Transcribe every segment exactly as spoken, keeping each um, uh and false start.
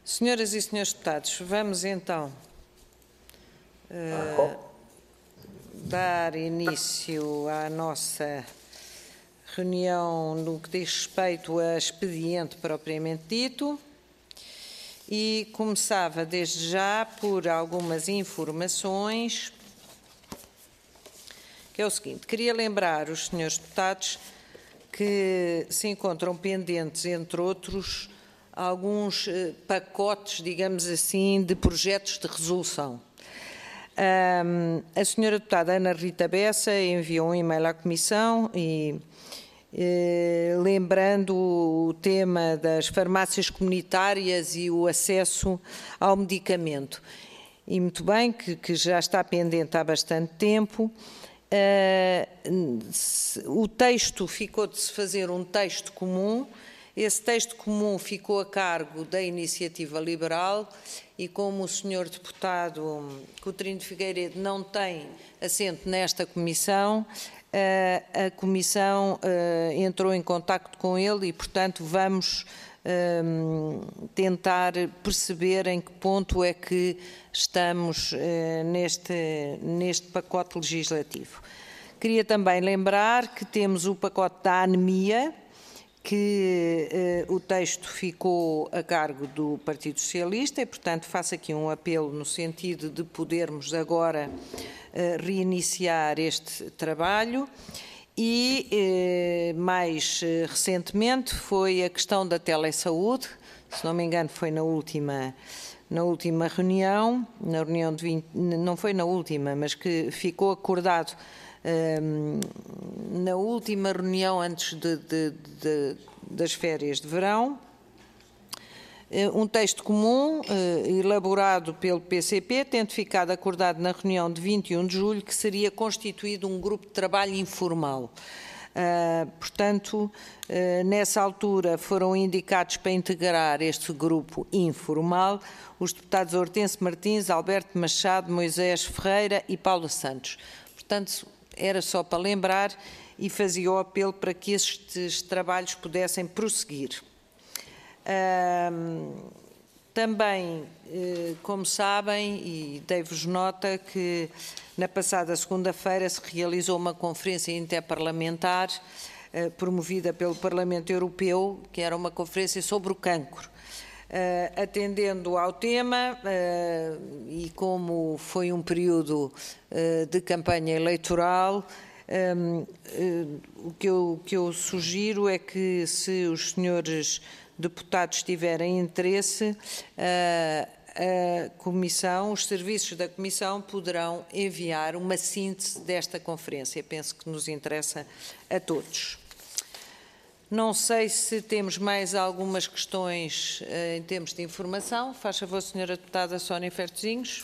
Senhoras e senhores deputados, vamos então uh, dar início à nossa reunião no que diz respeito a expediente propriamente dito e começava desde já por algumas informações, que é o seguinte: queria lembrar os senhores deputados que se encontram pendentes, entre outros, alguns eh, pacotes, digamos assim, de projetos de resolução. Um, a senhora deputada Ana Rita Bessa enviou um e-mail à Comissão e, eh, lembrando o tema das farmácias comunitárias e o acesso ao medicamento. E muito bem, que, que já está pendente há bastante tempo. Uh, o texto ficou de se fazer um texto comum. Esse texto comum ficou a cargo da Iniciativa Liberal e, como o senhor deputado Coutinho de Figueiredo não tem assento nesta comissão, uh, a comissão uh, entrou em contacto com ele e, portanto, vamos uh, tentar perceber em que ponto é que estamos uh, neste, neste pacote legislativo. Queria também lembrar que temos o pacote da anemia, que eh, o texto ficou a cargo do Partido Socialista e, portanto, faço aqui um apelo no sentido de podermos agora eh, reiniciar este trabalho. E, eh, mais eh, recentemente, foi a questão da telesaúde, se não me engano foi na última, na última reunião, na reunião de vinte, não foi na última, mas que ficou acordado Um, na última reunião antes de, de, de, das férias de verão, um texto comum uh, elaborado pelo P C P, tendo ficado acordado na reunião de vinte e um de julho, que seria constituído um grupo de trabalho informal. Uh, portanto, uh, nessa altura foram indicados para integrar este grupo informal os deputados Hortêncio Martins, Alberto Machado, Moisés Ferreira e Paulo Santos. Portanto, era só para lembrar e fazia o apelo para que estes trabalhos pudessem prosseguir. Um, também, como sabem, e dei-vos nota que na passada segunda-feira se realizou uma conferência interparlamentar uh, promovida pelo Parlamento Europeu, que era uma conferência sobre o cancro. Uh, atendendo ao tema uh, e como foi um período uh, de campanha eleitoral, um, uh, o que eu, que eu sugiro é que, se os senhores deputados tiverem interesse, uh, a Comissão, os serviços da Comissão poderão enviar uma síntese desta conferência. Penso que nos interessa a todos. Não sei se temos mais algumas questões uh, em termos de informação. Faz favor, senhora deputada Sónia Fertozinhos.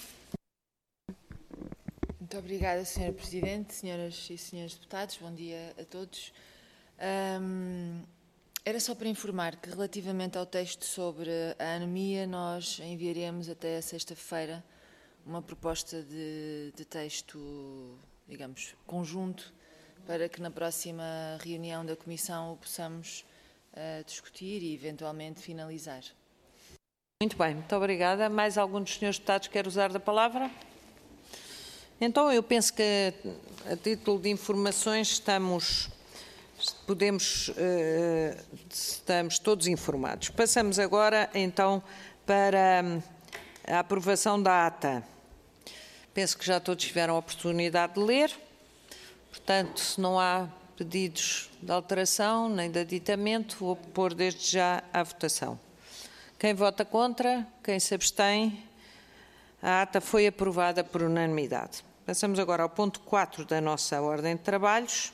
Muito obrigada, senhora Presidente, senhoras e senhores deputados. Bom dia a todos. Um, era só para informar que, relativamente ao texto sobre a anemia, nós enviaremos até sexta-feira uma proposta de, de texto, digamos, conjunto, para que na próxima reunião da Comissão o possamos uh, discutir e eventualmente finalizar. Muito bem, muito obrigada. Mais algum dos senhores deputados quer usar da palavra? Então, eu penso que, a título de informações, estamos, podemos, uh, estamos todos informados. Passamos agora, então, para a aprovação da ata. Penso que já todos tiveram a oportunidade de ler. Portanto, se não há pedidos de alteração nem de aditamento, vou pôr desde já à votação. Quem vota contra? Quem se abstém? A ata foi aprovada por unanimidade. Passamos agora ao ponto quatro da nossa ordem de trabalhos.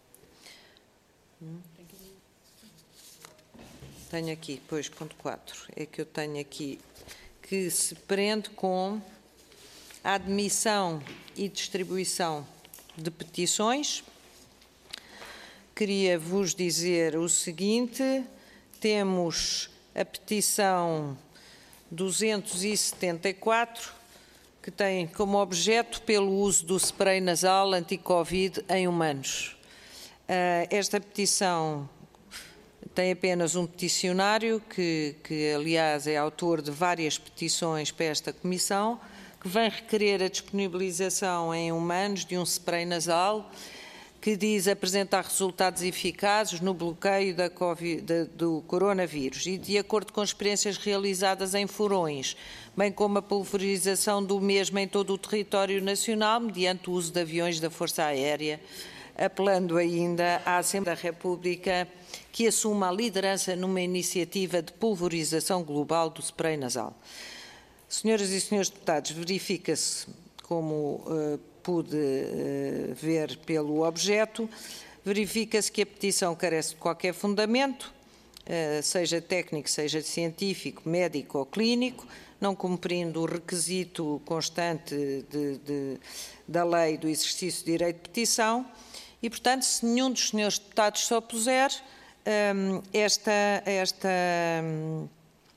Tenho aqui, pois, ponto quatro, é que eu tenho aqui, que se prende com a admissão e distribuição de petições. Queria vos dizer o seguinte: temos a petição duzentos e setenta e quatro, que tem como objeto pelo uso do spray nasal anti-Covid em humanos. Esta petição tem apenas um peticionário, que, que aliás é autor de várias petições para esta Comissão, que vem requerer a disponibilização em humanos de um spray nasal que diz apresentar resultados eficazes no bloqueio da COVID, da, do coronavírus e de acordo com experiências realizadas em furões, bem como a pulverização do mesmo em todo o território nacional, mediante o uso de aviões da Força Aérea, apelando ainda à Assembleia da República que assuma a liderança numa iniciativa de pulverização global do spray nasal. Senhoras e senhores deputados, verifica-se, como uh, pude uh, ver pelo objeto, verifica-se que a petição carece de qualquer fundamento, uh, seja técnico, seja científico, médico ou clínico, não cumprindo o requisito constante de, de, da lei do exercício de direito de petição e, portanto, se nenhum dos senhores deputados se opuser, um, esta... esta um,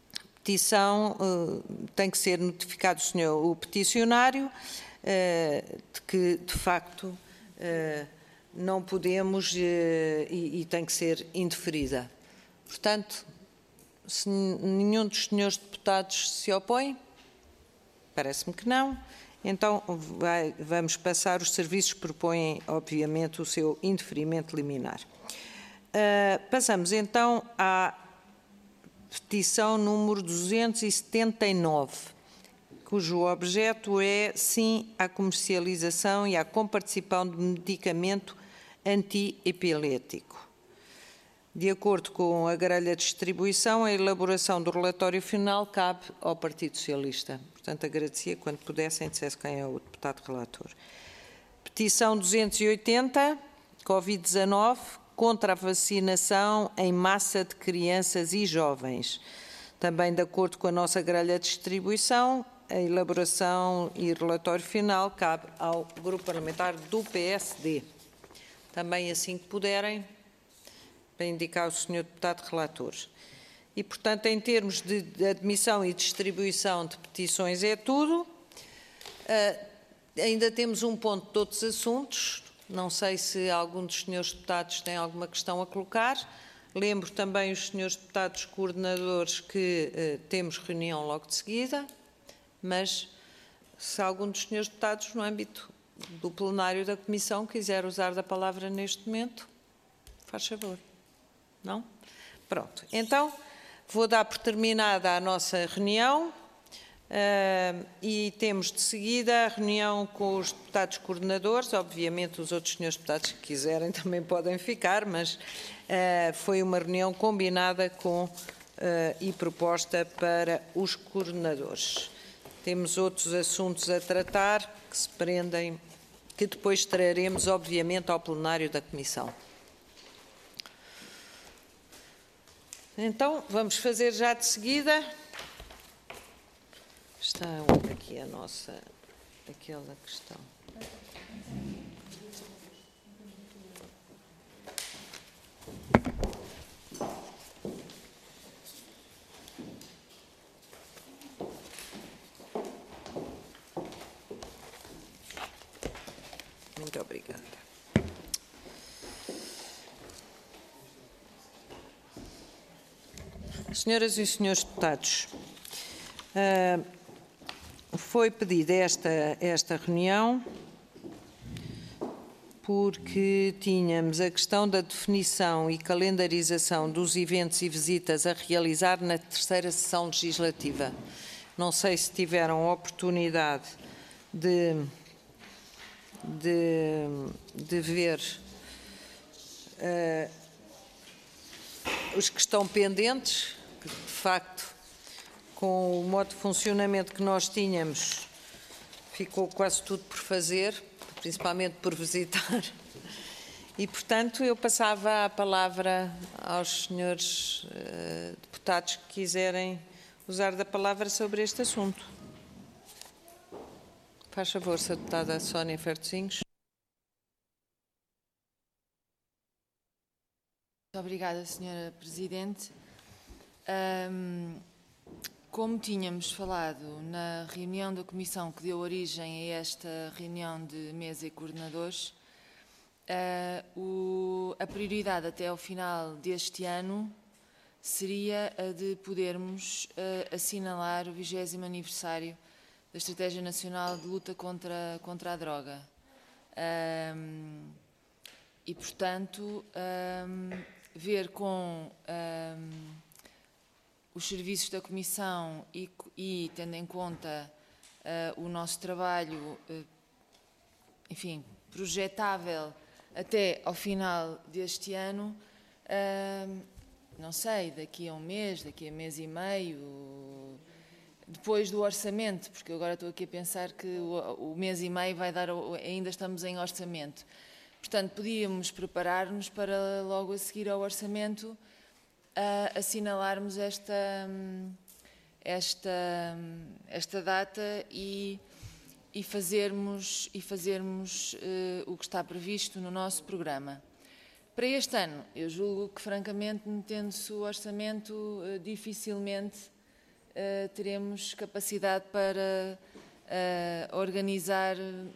petição uh, tem que ser notificado o senhor o peticionário uh, de que de facto uh, não podemos uh, e, e tem que ser indeferida. Portanto, se nenhum dos senhores deputados se opõe, parece-me que não, então vai, vamos passar, os serviços propõem obviamente o seu indeferimento liminar. Uh, passamos então à petição número duzentos e setenta e nove, cujo objeto é sim à comercialização e à comparticipação de medicamento antiepilético. De acordo com a grelha de distribuição, a elaboração do relatório final cabe ao Partido Socialista. Portanto, agradecia quando pudessem dissesse quem é o deputado relator. Petição duzentos e oitenta, Covid dezanove, contra a vacinação em massa de crianças e jovens. Também, de acordo com a nossa grelha de distribuição, a elaboração e relatório final cabe ao Grupo Parlamentar do P S D. Também, assim que puderem, para indicar o senhor deputado relator. E, portanto, em termos de admissão e distribuição de petições é tudo. Uh, ainda temos um ponto de outros assuntos. Não sei se algum dos senhores deputados tem alguma questão a colocar. Lembro também os senhores deputados coordenadores que eh, temos reunião logo de seguida, mas se algum dos senhores deputados no âmbito do plenário da Comissão quiser usar da palavra neste momento, faz favor. Não? Pronto. Então, vou dar por terminada a nossa reunião. Uh, e temos de seguida a reunião com os deputados coordenadores. Obviamente os outros senhores deputados que quiserem também podem ficar, mas uh, foi uma reunião combinada com, uh, e proposta para os coordenadores. Temos outros assuntos a tratar que se prendem, que depois traremos obviamente ao plenário da Comissão. Então, vamos fazer já de seguida. Está aqui a nossa, aquela questão. Muito obrigada. Senhoras e senhores deputados, uh, foi pedida esta, esta reunião porque tínhamos a questão da definição e calendarização dos eventos e visitas a realizar na terceira sessão legislativa. Não sei se tiveram a oportunidade de, de, de ver uh, os que estão pendentes, que de facto, com o modo de funcionamento que nós tínhamos, ficou quase tudo por fazer, principalmente por visitar. E, portanto, eu passava a palavra aos senhores uh, deputados que quiserem usar da palavra sobre este assunto. Faz favor, senhora deputada Sónia Fertozinhos. Muito obrigada, senhora Presidente. Um, como tínhamos falado na reunião da Comissão que deu origem a esta reunião de mesa e coordenadores, uh, o, a prioridade até ao final deste ano seria a de podermos uh, assinalar o vigésimo aniversário da Estratégia Nacional de Luta contra, contra a Droga. Um, e, portanto, um, ver com um, os serviços da Comissão e, e tendo em conta uh, o nosso trabalho, uh, enfim, projetável até ao final deste ano, uh, não sei, daqui a um mês, daqui a mês e meio, depois do orçamento, porque agora estou aqui a pensar que o, o mês e meio vai dar, ainda estamos em orçamento. Portanto, podíamos preparar-nos para logo a seguir ao orçamento uh, assinalarmos esta, esta, esta data e, e fazermos, e fazermos uh, o que está previsto no nosso programa. Para este ano, eu julgo que, francamente, metendo-se o orçamento, uh, dificilmente uh, teremos capacidade para uh, organizar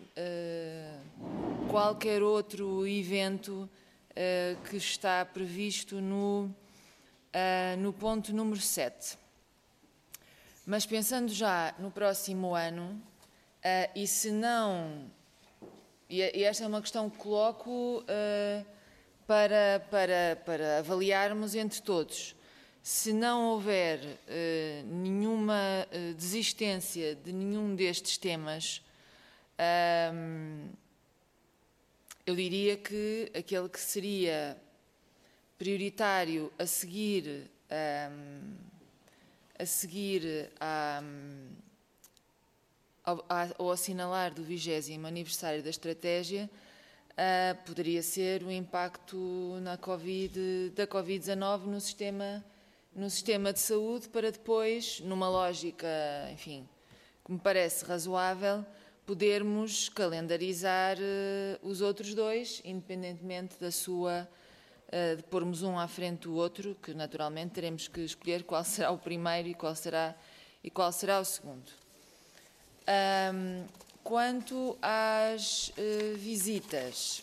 uh, qualquer outro evento uh, que está previsto no, uh, no ponto número sete. Mas pensando já no próximo ano, uh, e se não... E, e esta é uma questão que coloco... Uh, Para, para, para avaliarmos entre todos. Se não houver eh, nenhuma eh, desistência de nenhum destes temas, hum, eu diria que aquele que seria prioritário a seguir, hum, a seguir a, ao, ao assinalar do vigésimo aniversário da estratégia, Uh, poderia ser o impacto na COVID, da covid dezanove no sistema, no sistema de saúde, para depois, numa lógica, enfim, que me parece razoável, podermos calendarizar uh, os outros dois, independentemente da sua, uh, de pormos um à frente do outro, que naturalmente teremos que escolher qual será o primeiro e qual será, e qual será o segundo. Um, Quanto às uh, visitas,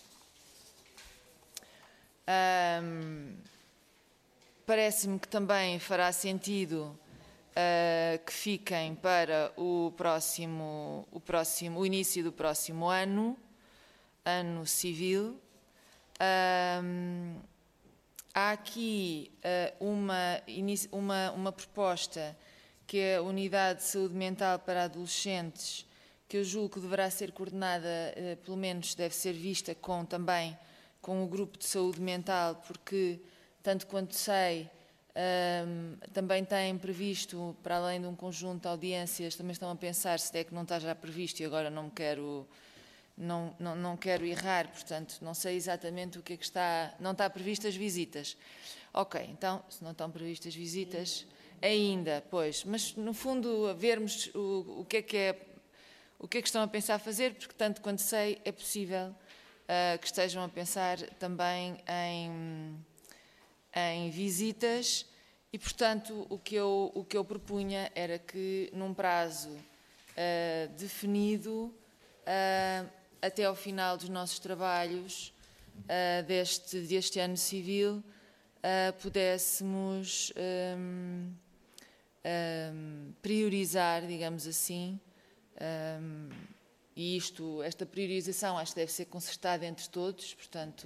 um, parece-me que também fará sentido uh, que fiquem para o próximo, o próximo, o início do próximo ano, ano civil. Um, há aqui uh, uma, uma, uma proposta que é a Unidade de Saúde Mental para Adolescentes, que eu julgo que deverá ser coordenada, eh, pelo menos deve ser vista com, também com o grupo de saúde mental, porque, tanto quanto sei, um, também têm previsto, para além de um conjunto de audiências, também estão a pensar se é que não está já previsto e agora não me quero, não, não, não quero errar, portanto, não sei exatamente o que é que está, não está previsto as visitas. Ok, então, se não estão previstas visitas, ainda, pois, mas no fundo, a vermos o, o que é que é O que é que estão a pensar fazer, porque tanto quanto sei é possível uh, que estejam a pensar também em, em visitas e, portanto, o que eu, o que eu propunha era que num prazo uh, definido, uh, até ao final dos nossos trabalhos uh, deste, deste ano civil, uh, pudéssemos um, um, priorizar, digamos assim, Um, e isto, esta priorização acho que deve ser concertada entre todos, portanto,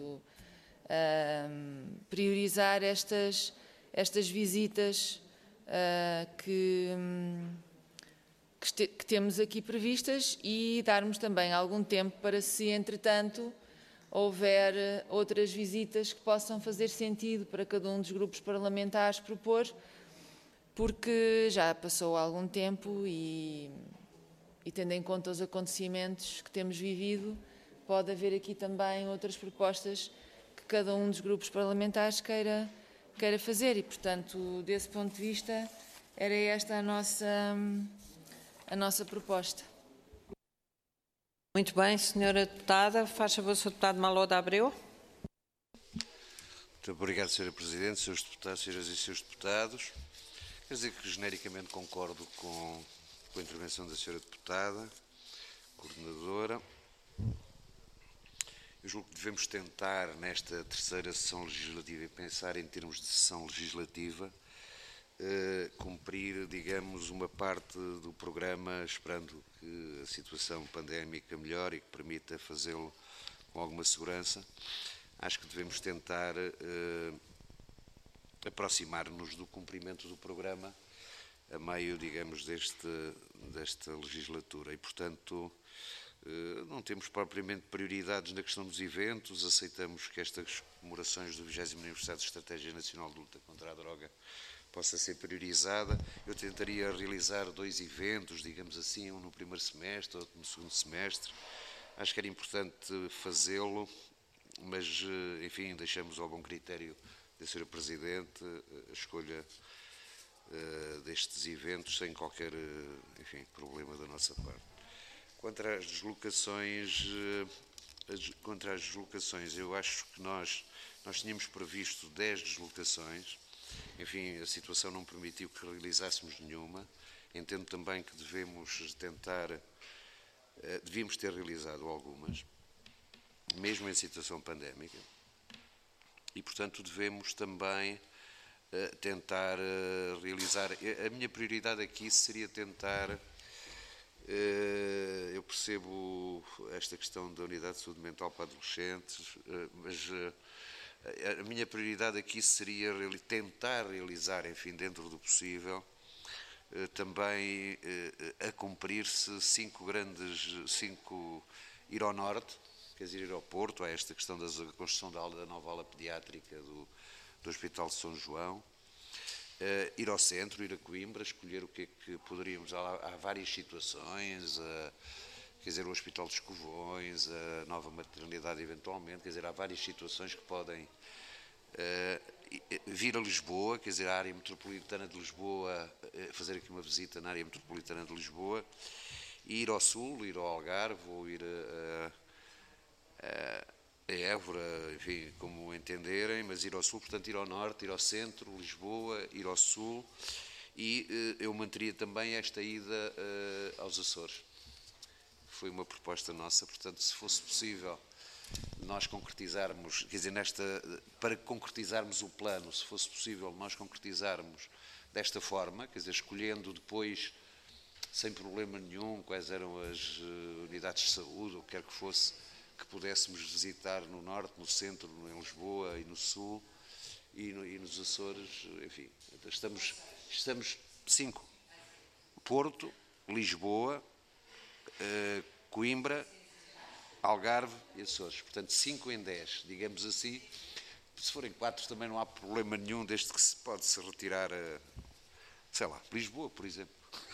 um, priorizar estas, estas visitas uh, que, um, que, este, que temos aqui previstas e darmos também algum tempo para, se entretanto houver outras visitas que possam fazer sentido para cada um dos grupos parlamentares propor, porque já passou algum tempo e... E tendo em conta os acontecimentos que temos vivido, pode haver aqui também outras propostas que cada um dos grupos parlamentares queira, queira fazer. E, portanto, desse ponto de vista, era esta a nossa, a nossa proposta. Muito bem, senhora deputada. Faz favor, senhor deputado Maló da Abreu. Muito obrigado, senhora Presidente, senhores deputados, senhoras e senhores deputados. Quer dizer que genericamente concordo com... com a intervenção da senhora deputada, coordenadora, eu julgo que devemos tentar, nesta terceira sessão legislativa, e pensar em termos de sessão legislativa, eh, cumprir, digamos, uma parte do programa, esperando que a situação pandémica melhore e que permita fazê-lo com alguma segurança. Acho que devemos tentar eh, aproximar-nos do cumprimento do programa a meio, digamos, deste, desta legislatura. E, portanto, eh, não temos propriamente prioridades na questão dos eventos, aceitamos que estas comemorações do vigésimo aniversário de Estratégia Nacional de Luta contra a Droga possa ser priorizada. Eu tentaria realizar dois eventos, digamos assim, um no primeiro semestre, outro no segundo semestre. Acho que era importante fazê-lo, mas, enfim, deixamos ao bom critério da senhora Presidente a escolha uh, destes eventos sem qualquer, uh, enfim, problema da nossa parte. Quanto às deslocações, uh, as, contra as deslocações, eu acho que nós, nós tínhamos previsto dez deslocações. Enfim, a situação não permitiu que realizássemos nenhuma. Entendo também que devemos tentar, uh, devíamos ter realizado algumas, mesmo em situação pandémica. E, portanto, devemos também uh, tentar uh, realizar... A minha prioridade aqui seria tentar... Uh, eu percebo esta questão da unidade de saúde mental para adolescentes, uh, mas uh, a minha prioridade aqui seria tentar realizar, enfim, dentro do possível, uh, também uh, a cumprir-se cinco grandes... cinco ir ao norte, quer dizer, ir ao Porto, há esta questão da construção da, da nova ala pediátrica do, do Hospital de São João, uh, ir ao centro, ir a Coimbra, escolher o que é que poderíamos, há, há várias situações, uh, quer dizer, o Hospital de Escovões, a nova maternidade eventualmente, quer dizer, há várias situações que podem uh, vir a Lisboa, quer dizer, a área metropolitana de Lisboa, uh, fazer aqui uma visita na área metropolitana de Lisboa, e ir ao sul, ir ao Algarve, ou ir a... Uh, a Évora, enfim, como entenderem, mas ir ao sul, portanto ir ao norte, ir ao centro, Lisboa, ir ao sul, e uh, eu manteria também esta ida uh, aos Açores. Foi uma proposta nossa, portanto, se fosse possível nós concretizarmos, quer dizer, nesta, para concretizarmos o plano, se fosse possível nós concretizarmos desta forma, quer dizer, escolhendo depois, sem problema nenhum, quais eram as uh, unidades de saúde, ou o que quer que fosse, que pudéssemos visitar no norte, no centro, em Lisboa e no sul, e, no, e nos Açores, enfim, estamos, estamos cinco, Porto, Lisboa, uh, Coimbra, Algarve e Açores, portanto cinco em dez, digamos assim. Se forem quatro também não há problema nenhum, desde que se pode-se retirar, a, sei lá, Lisboa, por exemplo.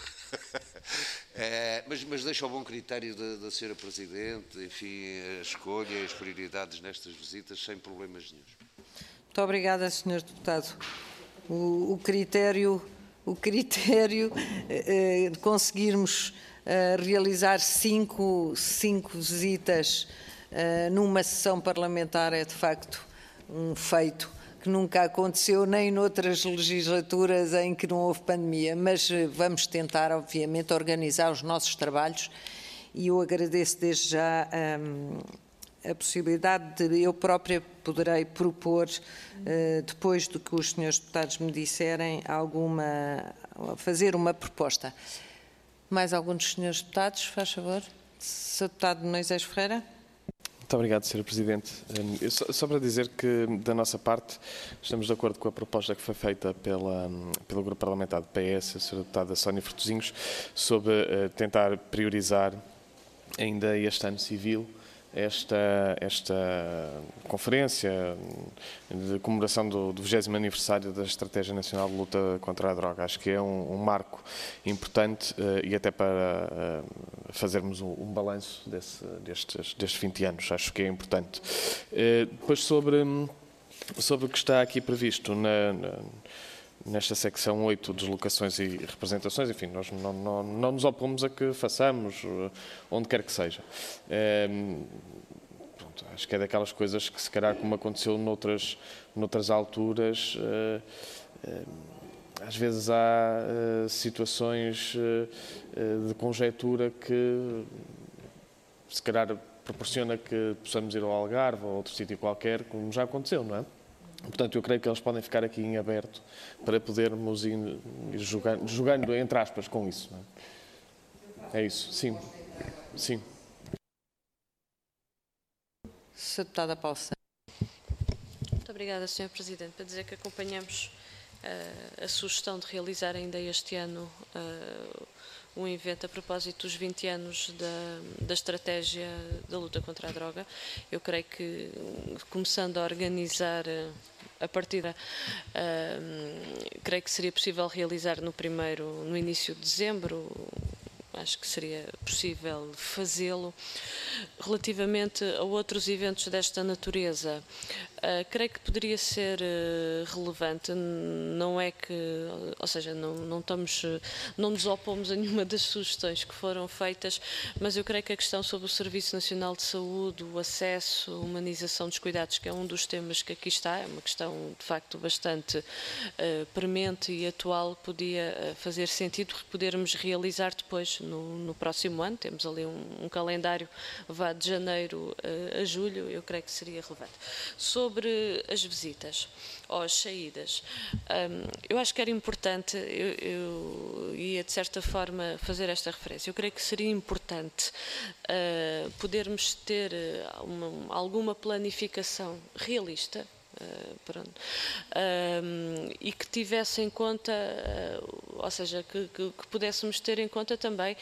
É, mas, mas deixo ao bom critério da, da senhora Presidente, enfim, a escolha e as prioridades nestas visitas, sem problemas nenhum. Muito obrigada, senhor Deputado. O, o critério, o critério eh, de conseguirmos eh, realizar cinco, cinco visitas eh, numa sessão parlamentar é, de facto, um feito que nunca aconteceu nem noutras legislaturas em que não houve pandemia, mas vamos tentar, obviamente, organizar os nossos trabalhos e eu agradeço desde já um, a possibilidade de eu própria poderei propor, uh, depois do que os senhores deputados me disserem, alguma, fazer uma proposta. Mais algum dos senhores deputados, faz favor? senhor Deputado Moisés Ferreira. Muito obrigado, senhora Presidente. Só, só para dizer que, da nossa parte, estamos de acordo com a proposta que foi feita pela, pelo Grupo Parlamentar do P S, a senhora Deputada Sónia Fortezinhos, sobre uh, tentar priorizar ainda este ano civil esta, esta conferência de comemoração do, do vigésimo aniversário da Estratégia Nacional de Luta contra a Droga. Acho que é um, um marco importante uh, e até para uh, fazermos um, um balanço desse, destes, destes vinte anos. Acho que é importante. Uh, depois, sobre, sobre o que está aqui previsto na, na nesta secção oito, deslocações e representações, enfim, nós não, não, não nos opomos a que façamos, onde quer que seja. É, pronto, acho que é daquelas coisas que, se calhar, como aconteceu noutras, noutras alturas, é, é, às vezes há é, situações é, de conjectura que, se calhar, proporciona que possamos ir ao Algarve ou a outro sítio qualquer, como já aconteceu, não é? Portanto, eu creio que eles podem ficar aqui em aberto para podermos ir, ir jogando, jogando, entre aspas, com isso. Não é? É isso, sim. Sim. senhora Deputada Paula Santos. Muito obrigada, senhor Presidente. Para dizer que acompanhamos uh, a sugestão de realizar ainda este ano uh, um evento a propósito dos vinte anos da, da estratégia da luta contra a droga. Eu creio que, começando a organizar uh, a partida, uh, creio que seria possível realizar no primeiro, no início de dezembro. Acho que seria possível fazê-lo. Relativamente a outros eventos desta natureza, uh, creio que poderia ser uh, relevante. Não é que, ou seja, não, não, estamos, não nos opomos a nenhuma das sugestões que foram feitas, mas eu creio que a questão sobre o Serviço Nacional de Saúde, o acesso, a humanização dos cuidados, que é um dos temas que aqui está, é uma questão de facto bastante uh, premente e atual, podia uh, fazer sentido podermos realizar depois no, no próximo ano. Temos ali um, um calendário, vá de janeiro uh, a julho, eu creio que seria relevante. Sobre as visitas ou as saídas, um, eu acho que era importante, eu, eu ia de certa forma fazer esta referência, eu creio que seria importante uh, podermos ter uma, alguma planificação realista, Uh, pronto. Uh, e que tivesse em conta, uh, ou seja, que, que, que pudéssemos ter em conta também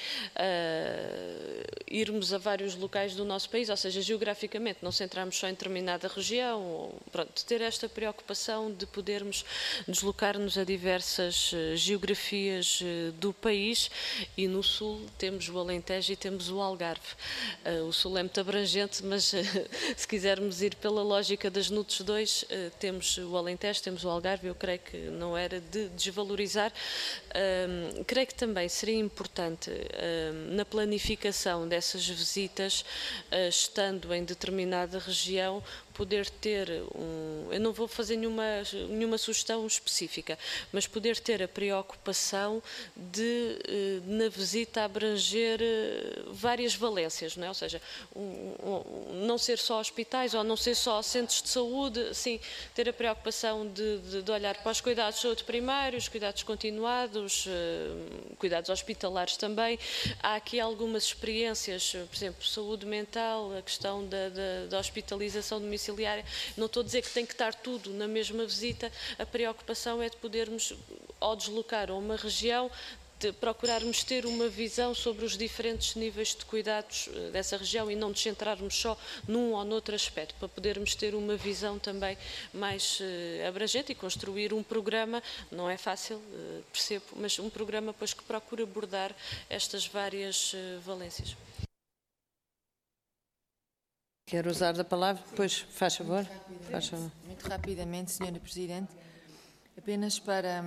uh, irmos a vários locais do nosso país, ou seja, geograficamente, não centrarmos só em determinada região, ou, pronto, ter esta preocupação de podermos deslocar-nos a diversas uh, geografias uh, do país. E no Sul temos o Alentejo e temos o Algarve. Uh, o Sul é muito abrangente, mas uh, se quisermos ir pela lógica das N U T S dois, Uh, temos o Alentejo, temos o Algarve. Eu creio que não era de desvalorizar. Uh, creio que também seria importante, uh, na planificação dessas visitas, uh, estando em determinada região, poder ter um... Eu não vou fazer nenhuma, nenhuma sugestão específica, mas poder ter a preocupação de, na visita, abranger várias valências, não é? Ou seja, um, um, não ser só hospitais ou não ser só centros de saúde, sim, ter a preocupação de, de, de olhar para os cuidados de saúde primários, cuidados continuados, cuidados hospitalares também. Há aqui algumas experiências, por exemplo, saúde mental, a questão da, da, da hospitalização domiciliar. Não estou a dizer que tem que estar tudo na mesma visita, a preocupação é de podermos, ao deslocar a uma região, de procurarmos ter uma visão sobre os diferentes níveis de cuidados dessa região e não nos centrarmos só num ou noutro aspecto, para podermos ter uma visão também mais uh, abrangente e construir um programa. Não é fácil, uh, percebo, mas um programa pois, que procura abordar estas várias uh, valências. Quer usar da palavra? Pois, faz favor. Muito, faz favor. Muito rapidamente, senhora Presidente, apenas para,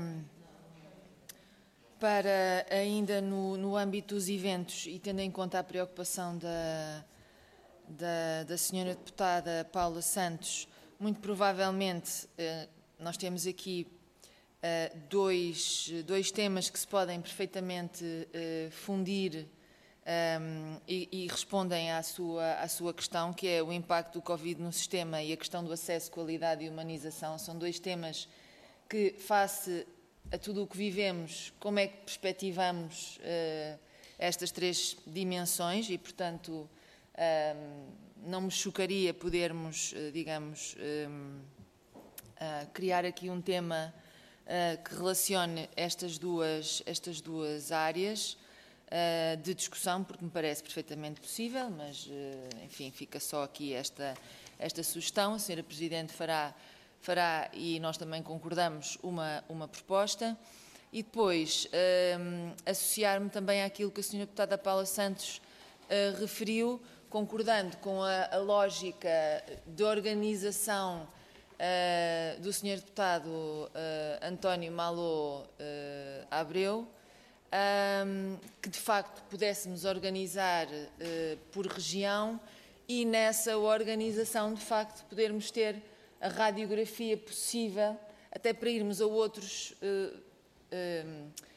para ainda no, no âmbito dos eventos e tendo em conta a preocupação da, da, da senhora deputada Paula Santos, muito provavelmente nós temos aqui dois, dois temas que se podem perfeitamente fundir Um, e, e respondem à sua, à sua questão, que é o impacto do Covid no sistema e a questão do acesso, qualidade e humanização. São dois temas que, face a tudo o que vivemos, como é que perspectivamos uh, estas três dimensões e, portanto, um, não me chocaria podermos, uh, digamos, um, uh, criar aqui um tema uh, que relacione estas duas, estas duas áreas de discussão, porque me parece perfeitamente possível, mas, enfim, fica só aqui esta, esta sugestão. A senhora Presidente fará, fará, e nós também concordamos, uma, uma proposta. E depois, um, associar-me também àquilo que a senhora Deputada Paula Santos uh, referiu, concordando com a, a lógica de organização uh, do senhor Deputado uh, António Malô uh, Abreu, Um, que de facto pudéssemos organizar uh, por região e nessa organização de facto podermos ter a radiografia possível até para irmos a outros uh, uh,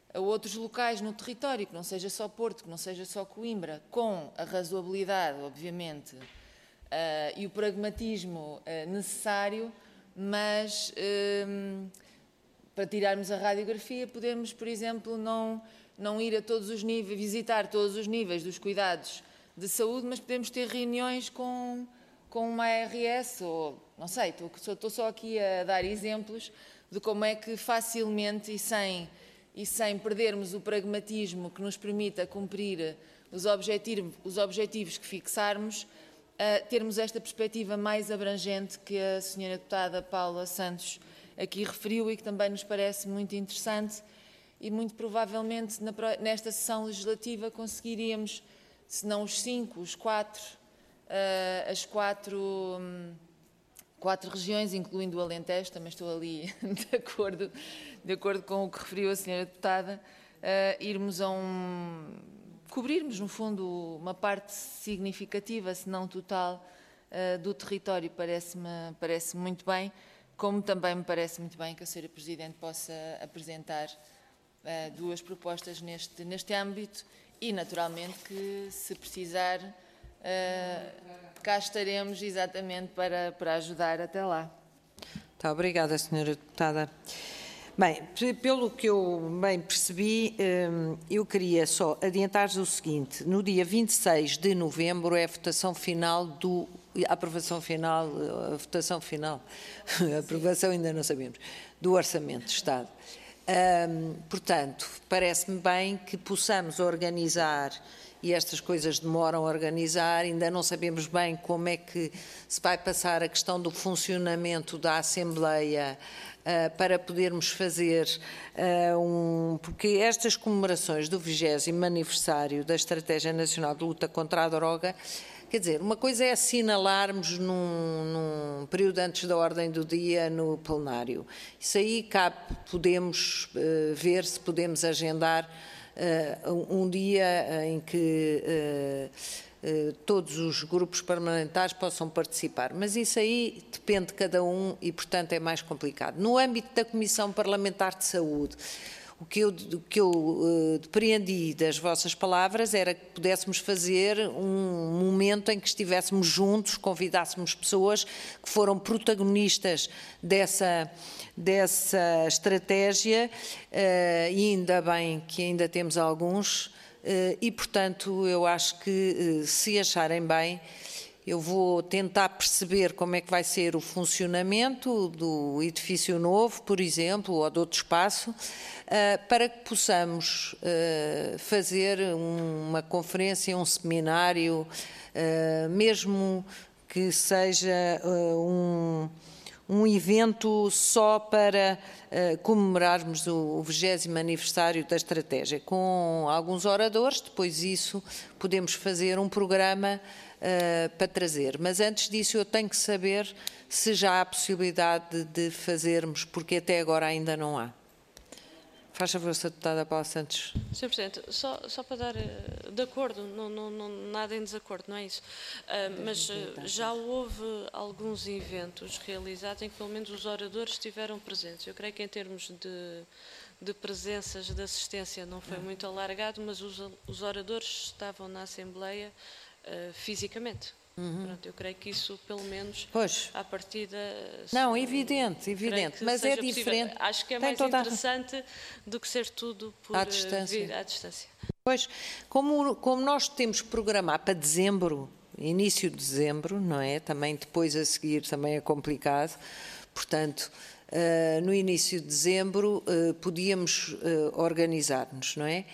a outros locais no território, que não seja só Porto, que não seja só Coimbra, com a razoabilidade, obviamente, uh, e o pragmatismo uh, necessário, mas uh, para tirarmos a radiografia, podemos, por exemplo, não, não ir a todos os níveis, visitar todos os níveis dos cuidados de saúde, mas podemos ter reuniões com, com uma A R S, ou não sei, estou, estou só aqui a dar exemplos de como é que facilmente e sem... e sem perdermos o pragmatismo que nos permita cumprir os objetivos, os objetivos que fixarmos, uh, termos esta perspectiva mais abrangente que a senhora deputada Paula Santos aqui referiu e que também nos parece muito interessante, e muito provavelmente na, nesta sessão legislativa conseguiríamos, se não os cinco, os quatro, uh, as quatro... Um, quatro regiões, incluindo o Alentejo, também estou ali de acordo, de acordo com o que referiu a senhora deputada, uh, irmos a um... cobrirmos, no fundo, uma parte significativa, se não total, uh, do território, parece-me parece muito bem, como também me parece muito bem que a senhora Presidente possa apresentar uh, duas propostas neste, neste âmbito e, naturalmente, que, se precisar, uh, cá estaremos exatamente para, para ajudar até lá. Muito obrigada, senhora deputada. Bem, pelo que eu bem percebi, eu queria só adiantar o seguinte: no dia vinte e seis de novembro é a votação final do... a aprovação final, a votação final, a aprovação ainda não sabemos, do Orçamento de Estado. Um, portanto, parece-me bem que possamos organizar, e estas coisas demoram a organizar, ainda não sabemos bem como é que se vai passar a questão do funcionamento da Assembleia uh, para podermos fazer uh, um... porque estas comemorações do vigésimo aniversário da Estratégia Nacional de Luta contra a Droga, quer dizer, uma coisa é assinalarmos num, num período antes da ordem do dia no plenário. Isso aí cabe, podemos uh, ver se podemos agendar Uh, um dia em que uh, uh, todos os grupos parlamentares possam participar. Mas isso aí depende de cada um e, portanto, é mais complicado. No âmbito da Comissão Parlamentar de Saúde, o que eu, o que eu uh, depreendi das vossas palavras era que pudéssemos fazer um momento em que estivéssemos juntos, convidássemos pessoas que foram protagonistas dessa... dessa estratégia, uh, e ainda bem que ainda temos alguns, uh, e, portanto, eu acho que, uh, se acharem bem, eu vou tentar perceber como é que vai ser o funcionamento do edifício novo, por exemplo, ou de outro espaço, uh, para que possamos uh, fazer um, uma conferência, um seminário, uh, mesmo que seja uh, um... um evento só para uh, comemorarmos o vigésimo aniversário da estratégia, com alguns oradores. Depois isso podemos fazer um programa uh, para trazer. Mas antes disso eu tenho que saber se já há possibilidade de fazermos, porque até agora ainda não há. Faz favor, senhora deputada Paula Santos. senhor Presidente, só, só para dar de acordo, não, não, não, nada em desacordo, não é isso, uh, mas uh, já houve alguns eventos realizados em que pelo menos os oradores estiveram presentes. Eu creio que em termos de, de presenças de assistência não foi muito alargado, mas os, os oradores estavam na Assembleia uh, fisicamente. Uhum. Pronto, eu creio que isso, pelo menos, pois. À partida... Não, evidente, evidente, mas é diferente. Possível. Acho que é Tem mais toda... interessante do que ser tudo por à distância. Vir à distância. Pois, como, como nós temos que programar para dezembro, início de dezembro, não é? Também depois a seguir também é complicado, portanto, uh, no início de dezembro uh, podíamos uh, organizar-nos, não é?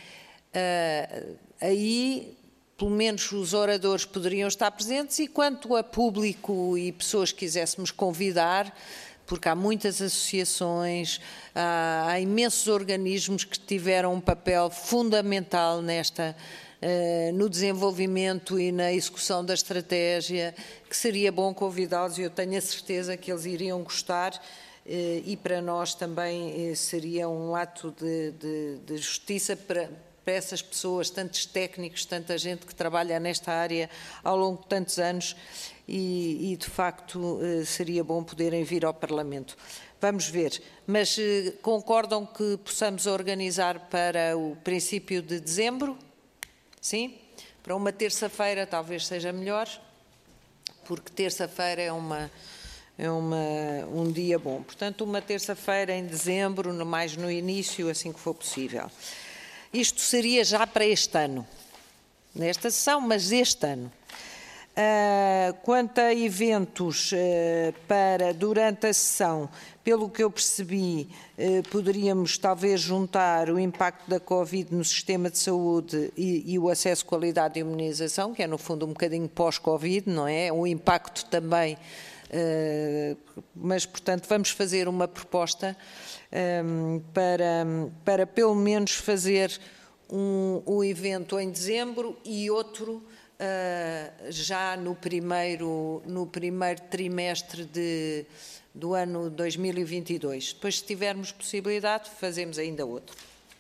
Uh, aí... pelo menos os oradores poderiam estar presentes, e quanto a público e pessoas que quiséssemos convidar, porque há muitas associações, há, há imensos organismos que tiveram um papel fundamental nesta, uh, no desenvolvimento e na execução da estratégia, que seria bom convidá-los, e eu tenho a certeza que eles iriam gostar, uh, e para nós também uh, seria um ato de, de, de justiça para... para essas pessoas, tantos técnicos, tanta gente que trabalha nesta área ao longo de tantos anos, e, e de facto seria bom poderem vir ao Parlamento. vamos ver. Mas eh, concordam que possamos organizar para o princípio de dezembro? Sim? Para uma terça-feira talvez seja melhor, porque terça-feira é, uma, é uma, um dia bom. Portanto, uma terça-feira em dezembro, no, mais no início, assim que for possível. Isto seria já para este ano, nesta sessão, mas este ano. Uh, quanto a eventos uh, para durante a sessão, pelo que eu percebi, uh, poderíamos talvez juntar o impacto da Covid no sistema de saúde e, e o acesso à qualidade de imunização, que é no fundo um bocadinho pós-Covid, não é? O impacto também, uh, mas portanto vamos fazer uma proposta um, para, para pelo menos fazer um, um evento em dezembro e outro Uh, já no primeiro, no primeiro trimestre de, do ano dois mil e vinte e dois. Depois, se tivermos possibilidade, fazemos ainda outro.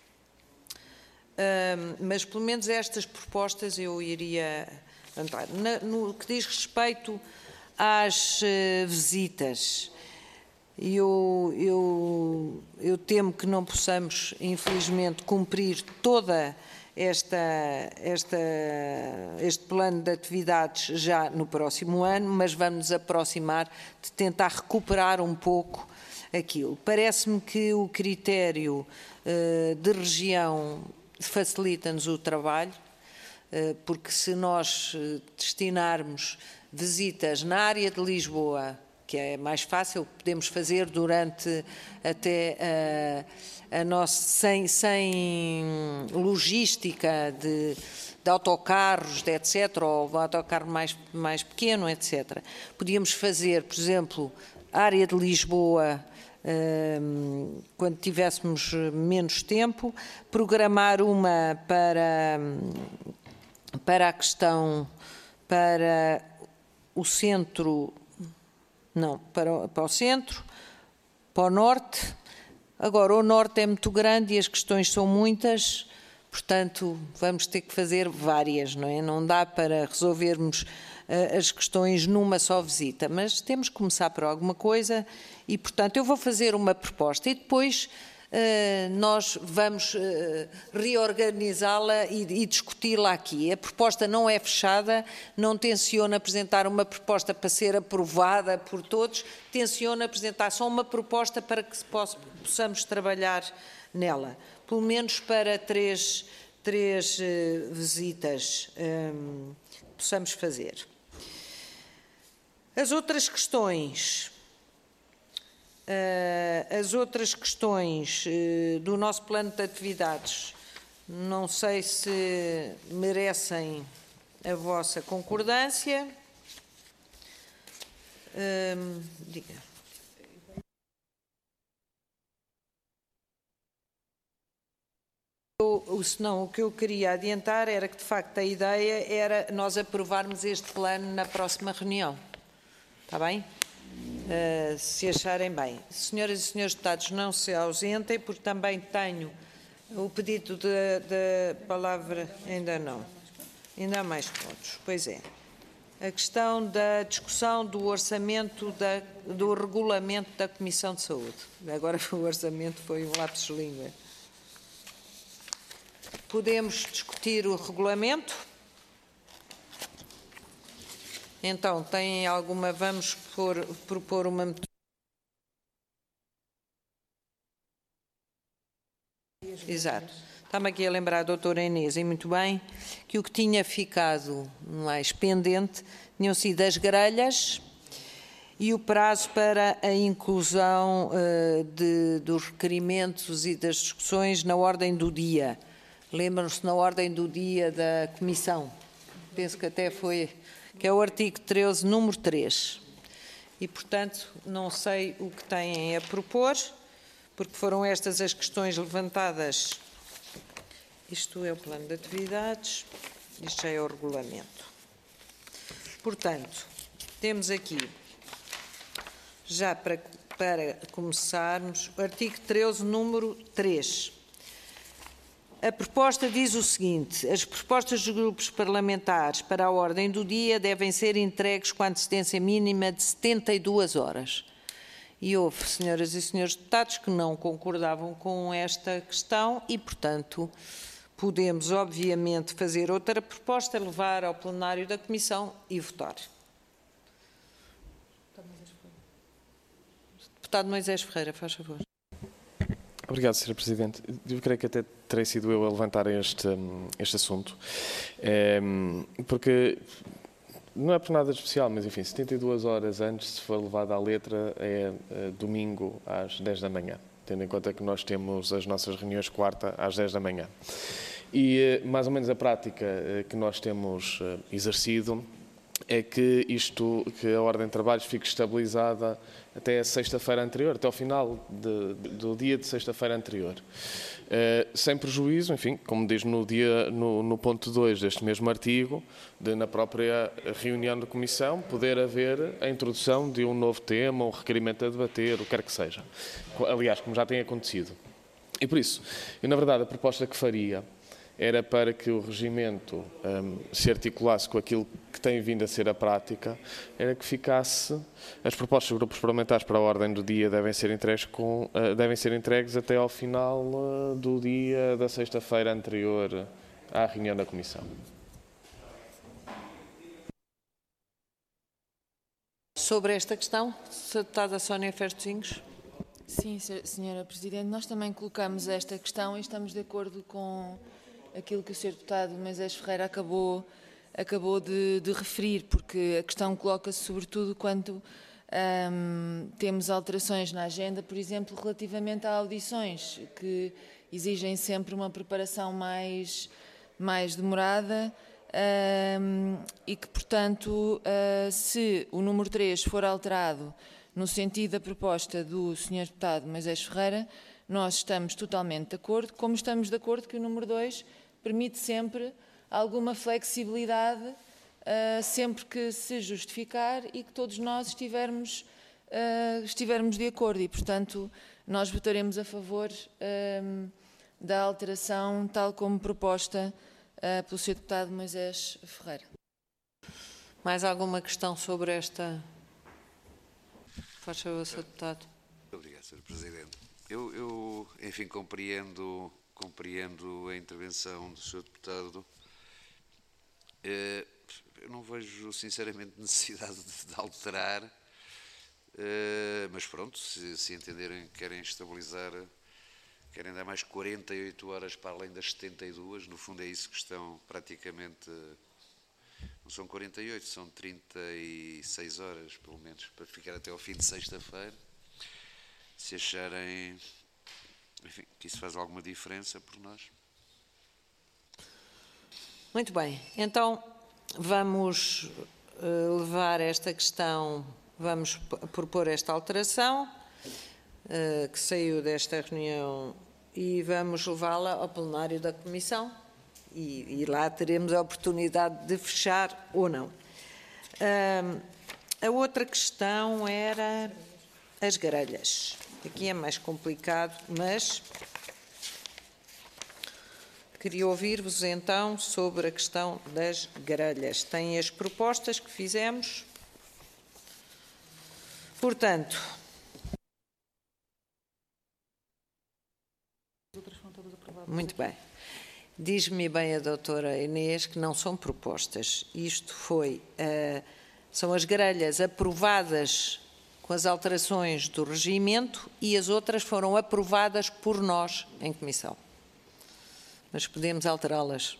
Uh, mas, pelo menos, estas propostas eu iria entrar. Na, no que diz respeito às uh, visitas, eu, eu, eu temo que não possamos, infelizmente, cumprir toda Esta, esta, este plano de atividades já no próximo ano, mas vamos nos aproximar de tentar recuperar um pouco aquilo. Parece-me que o critério uh, de região facilita-nos o trabalho, uh, porque se nós destinarmos visitas na área de Lisboa, que é mais fácil, podemos fazer durante até uh, a nossa, sem, sem logística de, de autocarros, de etcétera, ou um autocarro mais, mais pequeno, etcétera. Podíamos fazer, por exemplo, a área de Lisboa, um, quando tivéssemos menos tempo, programar uma para, para a questão, para o centro, não, para, para o centro, para o norte. Agora, o norte é muito grande e as questões são muitas, portanto, vamos ter que fazer várias, não é? Não dá para resolvermos uh, as questões numa só visita, mas temos que começar por alguma coisa e, portanto, eu vou fazer uma proposta e depois uh, nós vamos uh, reorganizá-la e, e discuti-la aqui. A proposta não é fechada, não tenciona apresentar uma proposta para ser aprovada por todos, tenciona apresentar só uma proposta para que se possa, possamos trabalhar nela, pelo menos para três, três uh, visitas um, possamos fazer. As outras questões... Uh, as outras questões uh, do nosso plano de atividades, não sei se merecem a vossa concordância. Uh, diga. O, senão, o que eu queria adiantar era que, de facto, a ideia era nós aprovarmos este plano na próxima reunião. Está bem? Uh, se acharem bem. Senhoras e senhores deputados, não se ausentem, porque também tenho o pedido de, de palavra, ainda não, ainda há mais pontos, pois é. A questão da discussão do orçamento, da, do regulamento da Comissão de Saúde. Agora o orçamento foi um lápis de língua. Podemos discutir o regulamento? Então, tem alguma, vamos por, propor uma metodologia. Exato. Está-me aqui a lembrar a doutora Inês, e muito bem, que o que tinha ficado mais pendente tinham sido as grelhas e o prazo para a inclusão uh, de, dos requerimentos e das discussões na ordem do dia. Lembram-se na ordem do dia da Comissão. Penso que até foi... que é o artigo treze, número três. E, portanto, não sei o que têm a propor, porque foram estas as questões levantadas. Isto é o plano de atividades, isto já é o regulamento. Portanto, temos aqui, já para, para começarmos, o artigo treze, número três. A proposta diz o seguinte: as propostas dos grupos parlamentares para a ordem do dia devem ser entregues com antecedência mínima de setenta e duas horas. E houve senhoras e senhores deputados que não concordavam com esta questão e, portanto, podemos, obviamente, fazer outra proposta, levar ao plenário da Comissão e votar. Deputado Moisés Ferreira, faz favor. Obrigado, senhora Presidente. Eu creio que até terei sido eu a levantar este, este assunto, é, porque não é por nada de especial, mas enfim, setenta e duas horas antes, se for levada à letra, é, é domingo às dez da manhã, tendo em conta que nós temos as nossas reuniões quarta às dez da manhã. E mais ou menos a prática que nós temos exercido é que isto, que a ordem de trabalhos fique estabilizada até a sexta-feira anterior, até ao final de, do dia de sexta-feira anterior. Uh, sem prejuízo, enfim, como diz no, dia, no, no ponto dois deste mesmo artigo, de na própria reunião da Comissão poder haver a introdução de um novo tema, um requerimento a debater, o que quer que seja. Aliás, como já tem acontecido. E por isso, eu na verdade a proposta que faria era para que o regimento um, se articulasse com aquilo que tem vindo a ser a prática, era que ficasse, as propostas dos grupos parlamentares para a ordem do dia devem ser entregues, com, uh, devem ser entregues até ao final uh, do dia da sexta-feira anterior à reunião da Comissão. Sobre esta questão, a deputada Sónia Fertozinhos. Sim, senhora Presidente, nós também colocamos esta questão e estamos de acordo com aquilo que o senhor Deputado Moisés Ferreira acabou, acabou de, de referir, porque a questão coloca-se sobretudo quando hum, temos alterações na agenda, por exemplo, relativamente a audições, que exigem sempre uma preparação mais, mais demorada hum, e que, portanto, uh, se o número três for alterado no sentido da proposta do senhor Deputado Moisés Ferreira, nós estamos totalmente de acordo, como estamos de acordo que o número dois permite sempre alguma flexibilidade, uh, sempre que se justificar e que todos nós estivermos, uh, estivermos de acordo. E, portanto, nós votaremos a favor uh, da alteração tal como proposta uh, pelo senhor Deputado Moisés Ferreira. Mais alguma questão sobre esta? Faz favor, senhor Deputado. Obrigado, senhor Presidente. Eu, eu enfim, compreendo... Compreendo a intervenção do senhor Deputado. Eu não vejo, sinceramente, necessidade de alterar, mas pronto, se, se entenderem que querem estabilizar, querem dar mais quarenta e oito horas para além das setenta e duas, no fundo é isso que estão praticamente, não são quarenta e oito, são trinta e seis horas, pelo menos, para ficar até ao fim de sexta-feira. Se acharem... Enfim, que isso faz alguma diferença por nós. Muito bem. Então, vamos uh, levar esta questão, vamos propor esta alteração uh, que saiu desta reunião e vamos levá-la ao plenário da Comissão e, e lá teremos a oportunidade de fechar ou não. Uh, a outra questão era as grelhas. Aqui é mais complicado, mas queria ouvir-vos então sobre a questão das grelhas. Têm as propostas que fizemos. Portanto, muito bem. Diz-me bem a doutora Inês que não são propostas. Isto foi, uh, são as grelhas aprovadas com as alterações do regimento e as outras foram aprovadas por nós em comissão. Mas podemos alterá-las.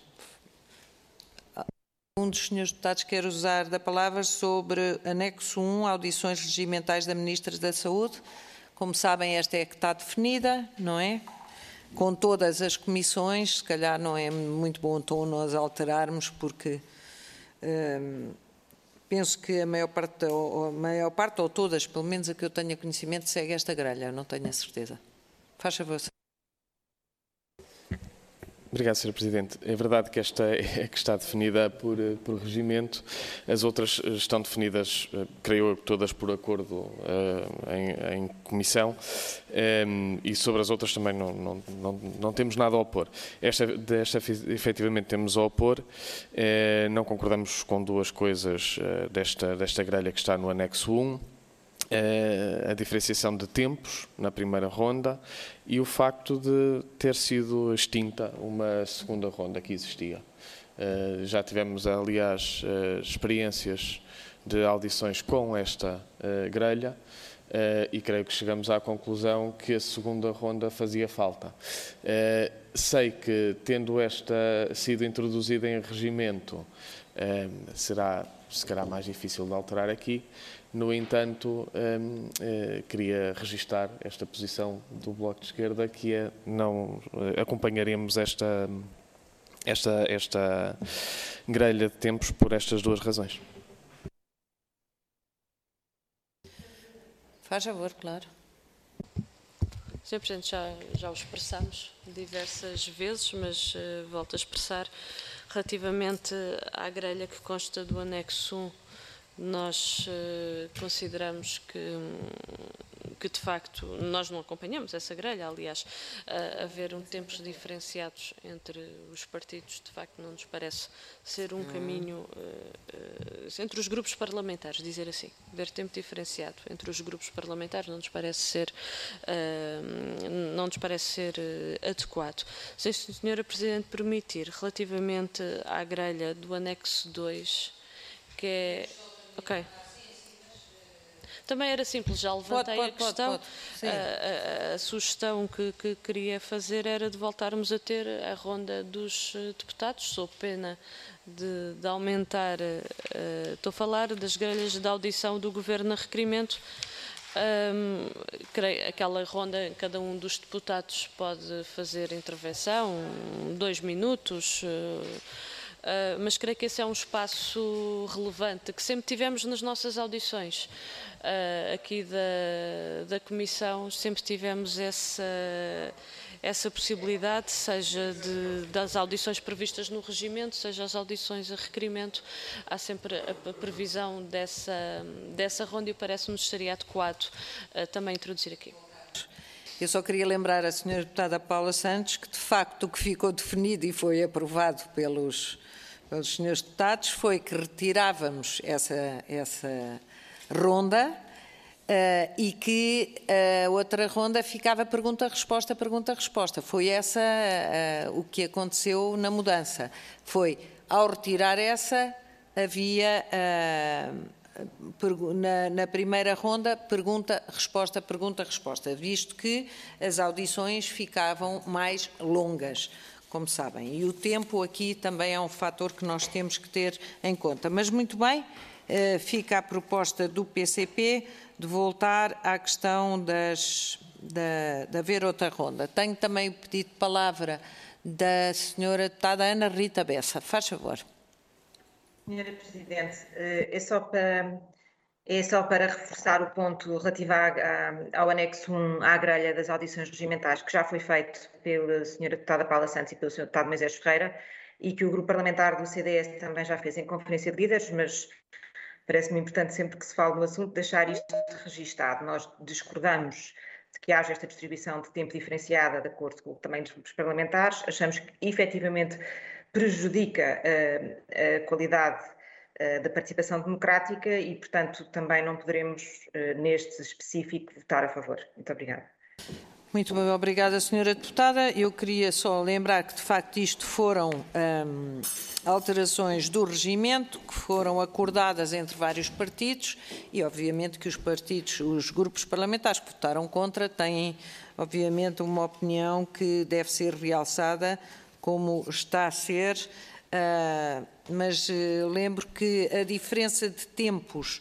Um dos senhores deputados quer usar da palavra sobre anexo um, audições regimentais da Ministra da Saúde. Como sabem, esta é que está definida, não é? Com todas as comissões, se calhar não é muito bom tom nós alterarmos, porque... Hum, penso que a maior parte, ou a maior parte, ou todas, pelo menos a que eu tenha conhecimento, segue esta grelha, eu não tenho a certeza. Faz favor. Obrigado, senhor Presidente. É verdade que esta é que está definida por, por regimento, as outras estão definidas, creio eu, todas por acordo uh, em, em comissão, um, e sobre as outras também não, não, não, não temos nada a opor. Esta, desta, efetivamente, temos a opor, uh, não concordamos com duas coisas uh, desta, desta grelha que está no anexo um. a diferenciação de tempos na primeira ronda e o facto de ter sido extinta uma segunda ronda que existia. Já tivemos, aliás, experiências de audições com esta grelha e creio que chegamos à conclusão que a segunda ronda fazia falta. Sei que, tendo esta sido introduzida em regimento, será, se calhar, mais difícil de alterar aqui. No entanto, um, eh, queria registar esta posição do Bloco de Esquerda, que é não eh, acompanharemos esta, esta, esta grelha de tempos por estas duas razões. Faz favor, claro. senhor Presidente, já, já o expressamos diversas vezes, mas uh, volto a expressar relativamente à grelha que consta do anexo um. Nós uh, consideramos que, que, de facto, nós não acompanhamos essa grelha, aliás, uh, haver um tempos diferenciados entre os partidos, de facto, não nos parece ser um caminho, uh, uh, entre os grupos parlamentares, dizer assim, haver tempo diferenciado entre os grupos parlamentares não nos parece ser, uh, não nos parece ser uh, adequado. Se a senhora Presidente permitir, relativamente à grelha do anexo dois, que é... Ok. Também era simples, já levantei pode, pode, a questão. Pode, pode. A, a, a sugestão que, que queria fazer era de voltarmos a ter a ronda dos deputados, sob pena de, de aumentar, uh, estou a falar das grelhas de audição do Governo a requerimento. Um, creio, aquela ronda, cada um dos deputados pode fazer intervenção, dois minutos. Uh, Uh, mas creio que esse é um espaço relevante que sempre tivemos nas nossas audições uh, aqui da, da Comissão, sempre tivemos essa, essa possibilidade, seja de, das audições previstas no regimento, seja as audições a requerimento, há sempre a, a previsão dessa, dessa ronda e parece-nos seria adequado uh, também introduzir aqui. Eu só queria lembrar à senhora deputada Paula Santos que, de facto, o que ficou definido e foi aprovado pelos, pelos senhores deputados foi que retirávamos essa, essa ronda uh, e que a outra ronda ficava pergunta-resposta, pergunta-resposta. Foi essa uh, o que aconteceu na mudança. Foi, ao retirar essa, havia... Uh, Na, na primeira ronda, pergunta, resposta, pergunta, resposta, visto que as audições ficavam mais longas, como sabem. E o tempo aqui também é um fator que nós temos que ter em conta. Mas, muito bem, eh, fica a proposta do P C P de voltar à questão das, da, de haver outra ronda. Tenho também o pedido de palavra da senhora deputada Ana Rita Bessa. Faz favor. Senhora Presidente, é só para, é só para reforçar o ponto relativo à, ao anexo um à grelha das audições regimentais, que já foi feito pela senhora deputada Paula Santos e pelo senhor deputado Moisés Ferreira, e que o grupo parlamentar do C D S também já fez em conferência de líderes, mas parece-me importante sempre que se fala no assunto deixar isto registado. Nós discordamos de que haja esta distribuição de tempo diferenciada de acordo com o tamanho dos grupos parlamentares, achamos que efetivamente prejudica a, a qualidade a, da participação democrática e, portanto, também não poderemos, neste específico, votar a favor. Muito obrigada. Muito bem, obrigada, senhora deputada. Eu queria só lembrar que, de facto, isto foram hum, alterações do regimento que foram acordadas entre vários partidos e, obviamente, que os partidos, os grupos parlamentares que votaram contra têm, obviamente, uma opinião que deve ser realçada como está a ser, uh, mas uh, lembro que a diferença de tempos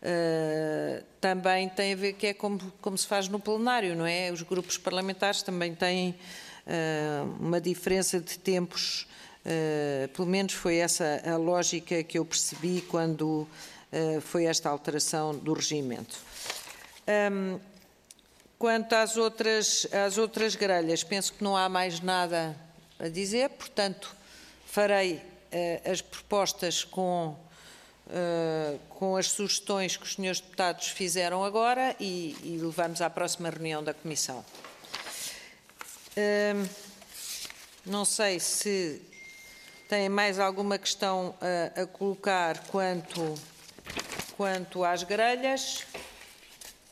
uh, também tem a ver que é como, como se faz no plenário, não é? Os grupos parlamentares também têm uh, uma diferença de tempos, uh, pelo menos foi essa a lógica que eu percebi quando uh, foi esta alteração do regimento. Um, quanto às outras, às outras grelhas, penso que não há mais nada a dizer, portanto, farei uh, as propostas com, uh, com as sugestões que os senhores deputados fizeram agora e, e levamos à próxima reunião da Comissão. Uh, não sei se têm mais alguma questão a, a colocar quanto, quanto às grelhas.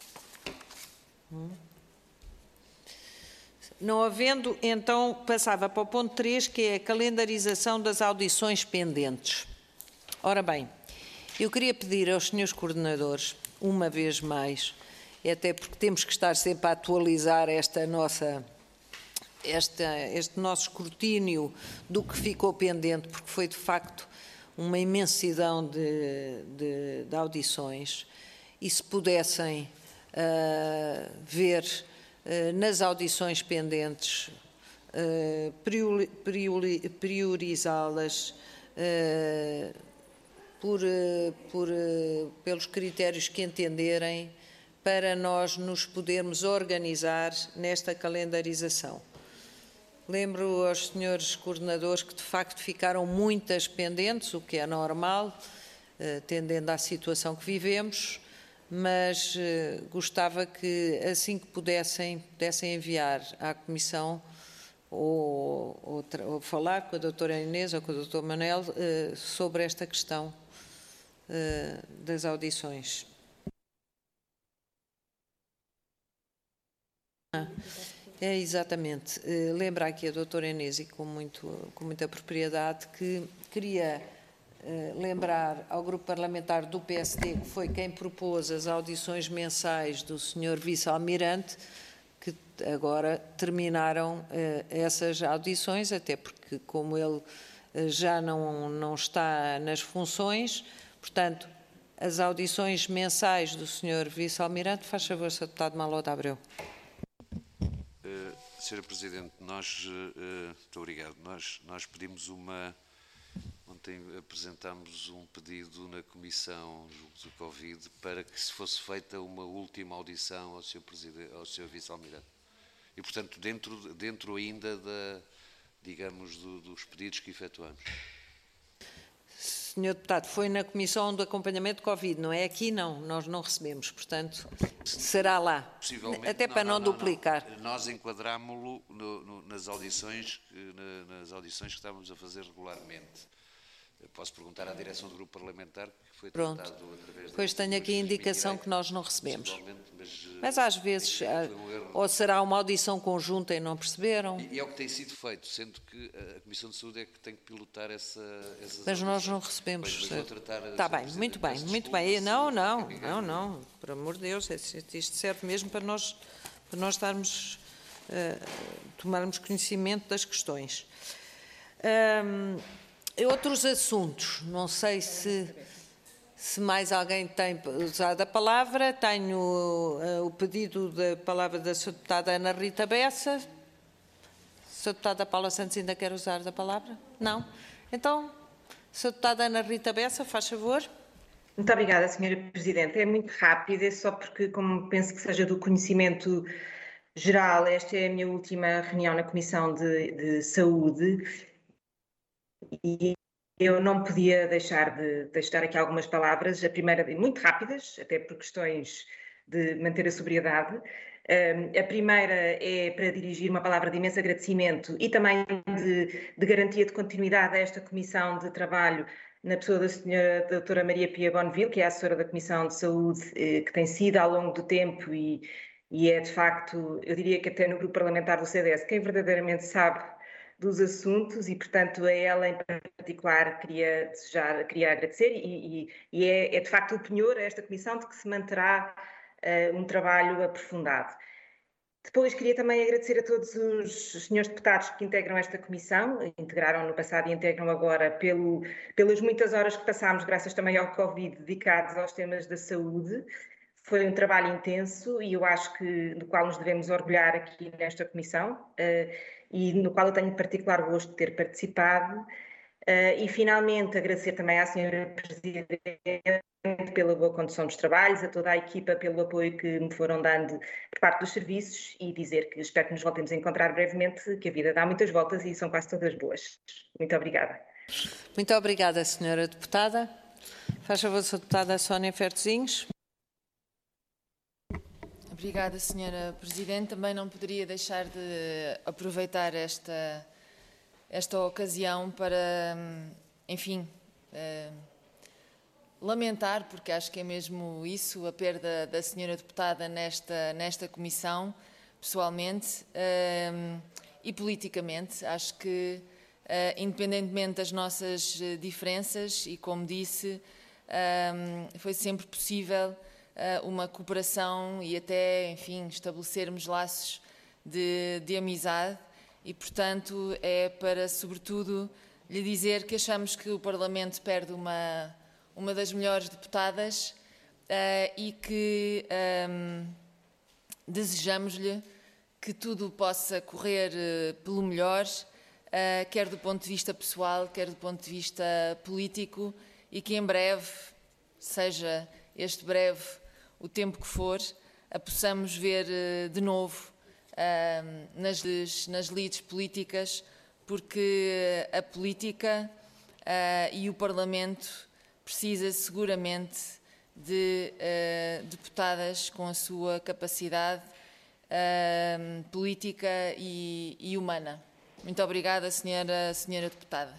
Não havendo, então passava para o ponto três, que é a calendarização das audições pendentes. Ora bem, eu queria pedir aos senhores coordenadores, uma vez mais, até porque temos que estar sempre a atualizar esta nossa, esta, este nosso escrutínio do que ficou pendente, porque foi de facto uma imensidão de, de, de audições, e se pudessem uh, ver uh, nas audições pendentes, uh, priori, priori, priorizá-las uh, por, uh, por, uh, pelos critérios que entenderem, para nós nos podermos organizar nesta calendarização. Lembro aos senhores coordenadores que de facto ficaram muitas pendentes, o que é normal, uh, tendendo à situação que vivemos, mas uh, gostava que, assim que pudessem, pudessem enviar à Comissão ou, ou, ou falar com a doutora Inês ou com o doutor Manel uh, sobre esta questão uh, das audições. Ah, é exatamente. Uh, lembra aqui a doutora Inês, e com, muito, com muita propriedade, que queria uh, lembrar ao grupo parlamentar do P S D, que foi quem propôs as audições mensais do senhor vice-almirante, que agora terminaram uh, essas audições, até porque, como ele uh, já não, não está nas funções, portanto, as audições mensais do senhor vice-almirante, faz favor, senhor deputado Maló de Abreu. senhora Presidente, nós, uh, muito obrigado, nós, nós pedimos uma, ontem apresentámos um pedido na Comissão do Covid para que se fosse feita uma última audição ao seu, ao seu Vice-Almirante. E, portanto, dentro, dentro ainda da, digamos, do, dos pedidos que efetuamos. senhor Deputado, foi na Comissão de Acompanhamento Covid, não é aqui? Não, nós não recebemos, portanto, será lá, até para não, não, não duplicar. Não. Nós enquadrámo-lo no, no, nas audições, na, nas audições que estávamos a fazer regularmente. Eu posso perguntar à direção do grupo parlamentar que foi Pronto. tratado através... Pois tenho aqui a indicação que nós não recebemos. Mas, mas às vezes, um ou será uma audição conjunta e não perceberam. E, e é o que tem sido feito, sendo que a Comissão de Saúde é que tem que pilotar essa, essas Mas audições. nós não recebemos. Está bem, muito bem, muito bem. Não, não, não, não, por amor de Deus, isto serve mesmo para nós, para nós estarmos, uh, tomarmos conhecimento das questões. Um, outros assuntos, não sei se... Se mais alguém tem usado a palavra, tenho uh, o pedido da palavra da senhora deputada Ana Rita Bessa. A senhora deputada Paula Santos ainda quer usar da palavra? Não? Então, a senhora deputada Ana Rita Bessa, faz favor. Muito obrigada, senhora Presidente. É muito rápido, é só porque, como penso que seja do conhecimento geral, esta é a minha última reunião na Comissão de, de Saúde e eu não podia deixar de deixar aqui algumas palavras, a primeira, muito rápidas, até por questões de manter a sobriedade. Um, a primeira é para dirigir uma palavra de imenso agradecimento e também de, de garantia de continuidade a esta Comissão de Trabalho, na pessoa da senhora doutora Maria Pia Bonneville, que é a assessora da Comissão de Saúde, eh, que tem sido ao longo do tempo e, e é, de facto, eu diria que até no grupo parlamentar do C D S, quem verdadeiramente sabe dos assuntos e, portanto, a ela em particular queria desejar, queria agradecer e, e, e é, é de facto o penhor a esta Comissão de que se manterá uh, um trabalho aprofundado. Depois queria também agradecer a todos os senhores deputados que integram esta Comissão, integraram no passado e integram agora pelo, pelas muitas horas que passámos, graças também ao Covid, dedicados aos temas da saúde. Foi um trabalho intenso e eu acho que do qual nos devemos orgulhar aqui nesta Comissão uh, e no qual eu tenho particular gosto de ter participado. Uh, e finalmente agradecer também à senhora Presidente pela boa condução dos trabalhos, a toda a equipa pelo apoio que me foram dando por parte dos serviços e dizer que espero que nos voltemos a encontrar brevemente, que a vida dá muitas voltas e são quase todas boas. Muito obrigada. Muito obrigada, senhora Deputada. Faz favor, senhora Deputada Sónia Fertezinhos. Obrigada, senhora Presidente. Também não poderia deixar de aproveitar esta, esta ocasião para, enfim, lamentar, porque acho que é mesmo isso, a perda da senhora deputada nesta, nesta comissão, pessoalmente um, e politicamente. Acho que, uh, independentemente das nossas diferenças, e como disse, um, foi sempre possível uh, uma cooperação e até, enfim, estabelecermos laços de, de amizade e, portanto, é para, sobretudo, lhe dizer que achamos que o Parlamento perde uma, uma das melhores deputadas uh, e que um, desejamos-lhe que tudo possa correr uh, pelo melhor, uh, quer do ponto de vista pessoal, quer do ponto de vista político, e que em breve, seja este breve o tempo que for, a possamos ver uh, de novo uh, nas, nas lides políticas, porque a política uh, e o Parlamento precisa seguramente de uh, deputadas com a sua capacidade uh, política e, e humana. Muito obrigada, senhora, senhora deputada.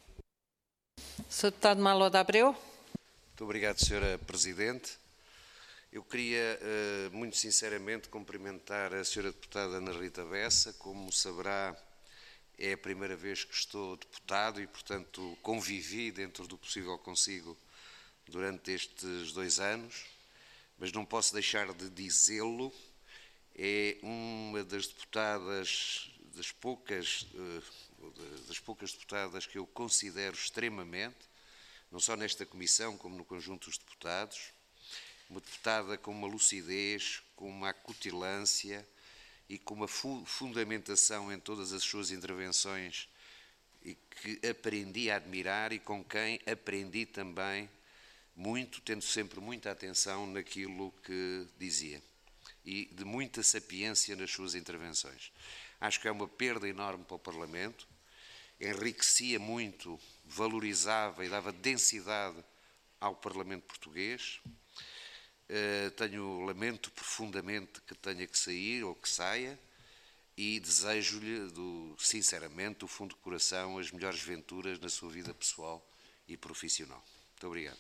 senhor Deputado Malo de Abreu. Muito obrigado, senhora Presidente. Eu queria, uh, muito sinceramente, cumprimentar a senhora Deputada Ana Rita Bessa. Como saberá, é a primeira vez que estou deputado e, portanto, convivi dentro do possível consigo durante estes dois anos, mas não posso deixar de dizê-lo, é uma das deputadas, das poucas, das poucas deputadas que eu considero extremamente, não só nesta comissão como no conjunto dos deputados, uma deputada com uma lucidez, com uma acutilância e com uma fundamentação em todas as suas intervenções e que aprendi a admirar e com quem aprendi também muito, tendo sempre muita atenção naquilo que dizia e de muita sapiência nas suas intervenções. Acho que é uma perda enorme para o Parlamento, enriquecia muito, valorizava e dava densidade ao Parlamento português. Uh, tenho, lamento profundamente que tenha que sair ou que saia e desejo-lhe, do, sinceramente, do fundo do coração, as melhores venturas na sua vida pessoal e profissional. Muito obrigado.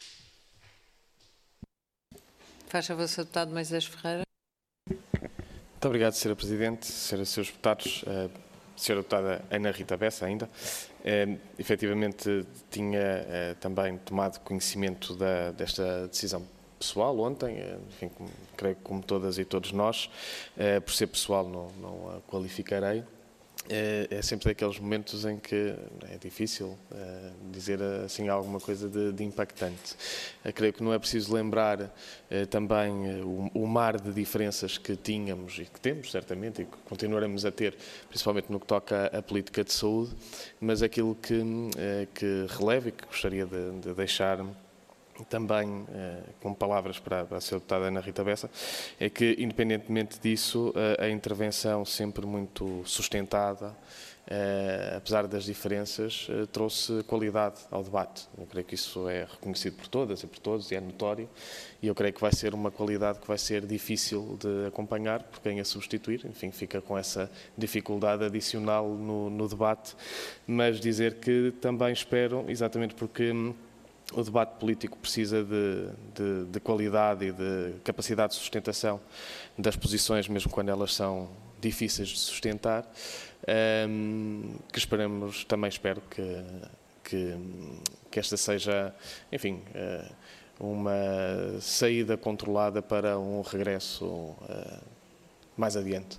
Faz favor, senhor Deputado Moisés Ferreira. Muito obrigado, senhora Presidente, senhores senhores deputados, uh, senhora Deputada Ana Rita Bessa ainda. Uh, efetivamente, tinha uh, também tomado conhecimento da, desta decisão pessoal ontem, enfim, como, creio que como todas e todos nós, eh, por ser pessoal não, não a qualificarei, eh, é sempre daqueles momentos em que é difícil eh, dizer assim alguma coisa de, de impactante. Eh, creio que não é preciso lembrar eh, também eh, o, o mar de diferenças que tínhamos e que temos certamente e que continuaremos a ter, principalmente no que toca à política de saúde, mas aquilo que, eh, que relevo e que gostaria de, de deixar também, eh, com palavras para, para a senhora Deputada Ana Rita Bessa, é que, independentemente disso, eh, a intervenção sempre muito sustentada, eh, apesar das diferenças, eh, trouxe qualidade ao debate. Eu creio que isso é reconhecido por todas e por todos e é notório, e eu creio que vai ser uma qualidade que vai ser difícil de acompanhar por quem a substituir, enfim, fica com essa dificuldade adicional no, no debate, mas dizer que também espero, exatamente porque o debate político precisa de, de, de qualidade e de capacidade de sustentação das posições, mesmo quando elas são difíceis de sustentar, um, que esperamos, também espero que, que, que esta seja, enfim, uma saída controlada para um regresso uh, mais adiante.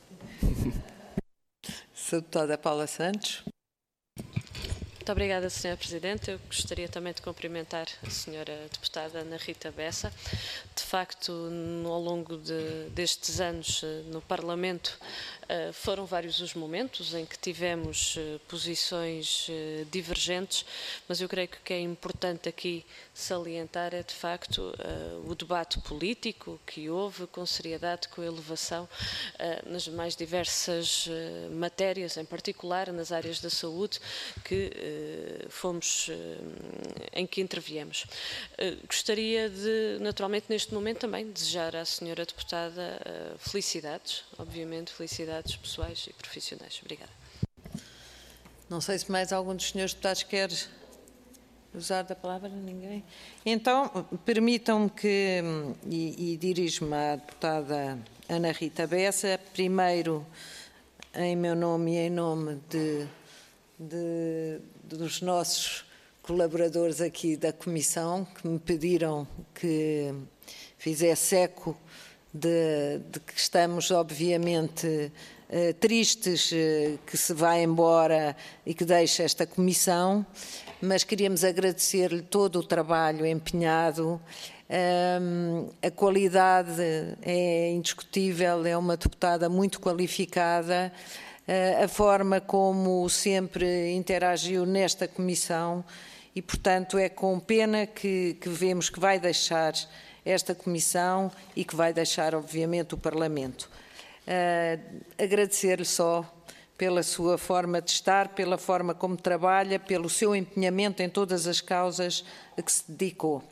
senhora Deputada Paula Santos. Muito obrigada, senhora Presidente. Eu gostaria também de cumprimentar a senhora Deputada Ana Rita Bessa. De facto, no, ao longo de, destes anos no Parlamento, uh, foram vários os momentos em que tivemos uh, posições uh, divergentes, mas eu creio que o que é importante aqui salientar é, de facto, uh, o debate político que houve com seriedade, com elevação, uh, nas mais diversas uh, matérias, em particular nas áreas da saúde, que uh, fomos, em que interviemos. Gostaria de, naturalmente, neste momento também, desejar à senhora deputada felicidades, obviamente, felicidades pessoais e profissionais. Obrigada. Não sei se mais algum dos senhores deputados quer usar da palavra ninguém? Então, permitam-me que, e, e dirijo-me à deputada Ana Rita Bessa, primeiro em meu nome e em nome de, de, dos nossos colaboradores aqui da Comissão, que me pediram que fizesse eco de, de que estamos, obviamente, eh, tristes eh, que se vá embora e que deixe esta Comissão, mas queríamos agradecer-lhe todo o trabalho empenhado. Um, a qualidade é indiscutível, é uma deputada muito qualificada, uh, a forma como sempre interagiu nesta Comissão e, portanto, é com pena que, que vemos que vai deixar esta Comissão e que vai deixar, obviamente, o Parlamento. Uh, agradecer-lhe só pela sua forma de estar, pela forma como trabalha, pelo seu empenhamento em todas as causas a que se dedicou.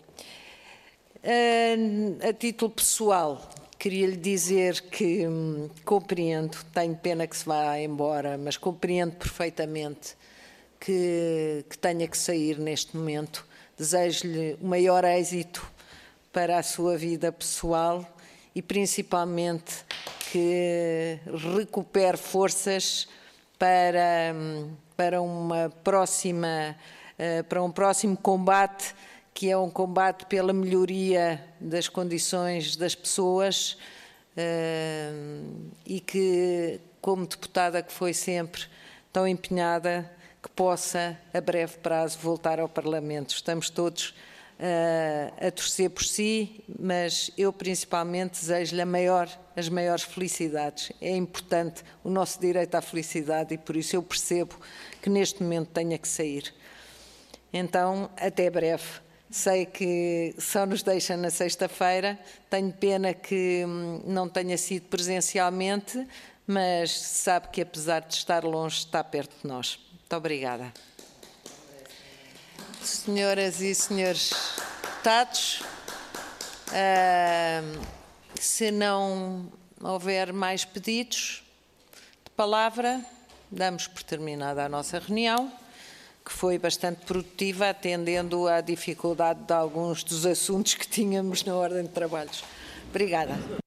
Uh, a título pessoal, queria-lhe dizer que hum, compreendo, tenho pena que se vá embora, mas compreendo perfeitamente que, que tenha que sair neste momento. Desejo-lhe o maior êxito para a sua vida pessoal e principalmente que recupere forças para, para, uma próxima, uh, para um próximo combate, que é um combate pela melhoria das condições das pessoas uh, e que, como deputada que foi sempre tão empenhada, que possa, a breve prazo, voltar ao Parlamento. Estamos todos uh, a torcer por si, mas eu, principalmente, desejo-lhe a maior, as maiores felicidades. É importante o nosso direito à felicidade e, por isso, eu percebo que neste momento tenha que sair. Então, até breve. Sei que só nos deixa na sexta-feira, tenho pena que não tenha sido presencialmente, mas sabe que apesar de estar longe, está perto de nós. Muito obrigada. Senhoras e senhores deputados, uh, se não houver mais pedidos de palavra, damos por terminada a nossa reunião, que foi bastante produtiva, atendendo à dificuldade de alguns dos assuntos que tínhamos na ordem de trabalhos. Obrigada.